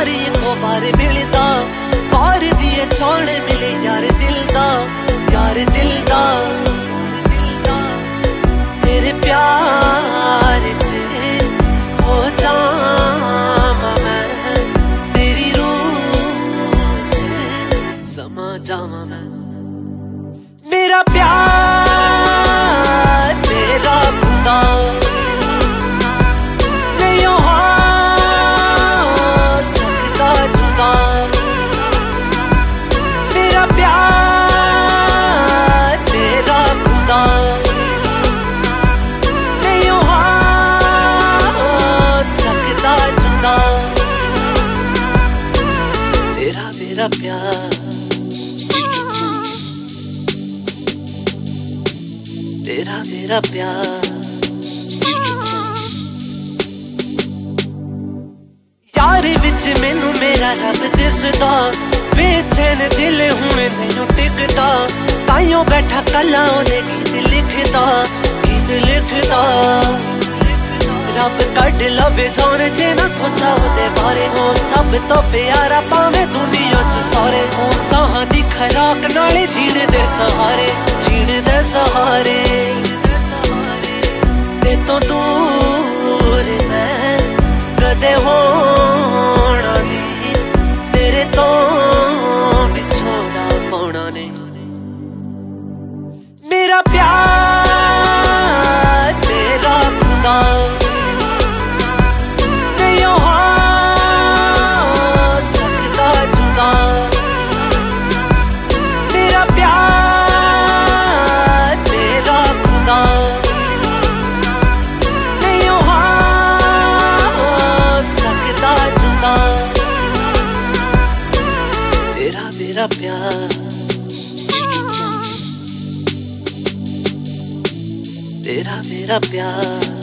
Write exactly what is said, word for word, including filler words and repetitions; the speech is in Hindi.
यारी को बार मिलदा बार दिए चाण मिले यार दिल दा यार दिल दा तेरे प्यार च खो जावां मैं तेरी रूह च समा जावां मैं मेरा प्यार तेरा खुदा तेरा प्यार तेरा मेरा प्यार यार विच मैनू मेरा रब दिसदा बेचैन दिल हूं मैनू टिकदा ताइयों बैठा कला ओदे गीत लिखदा गीत लिखदा रब कड लवे जान जे ना सोचा ओदे बारे हो सब तो प्यारा पावे दुनिया च सारे हो साहां दी खराक नाले जीने दे सहारे जीने दे सहारे ते तो दूर मैं कदे होना नहीं तेरे तो विछोड़ा पाना नहीं मेरा प्यार तेरा खुदा तेरा प्यार तेरा मेरा प्यार।